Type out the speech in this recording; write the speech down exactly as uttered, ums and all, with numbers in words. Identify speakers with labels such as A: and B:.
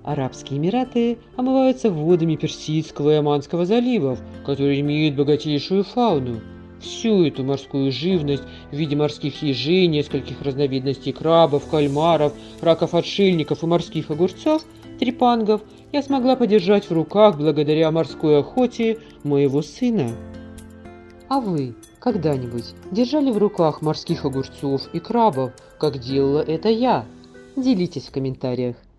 A: Арабские Эмираты омываются водами Персидского и Оманского заливов, которые имеют богатейшую фауну. Всю эту морскую живность в виде морских ежей, нескольких разновидностей крабов, кальмаров, раков-отшельников и морских огурцов, трепангов я смогла подержать в руках благодаря морской охоте моего сына. А вы когда-нибудь держали в руках морских огурцов и крабов, как делала это я? Делитесь в комментариях.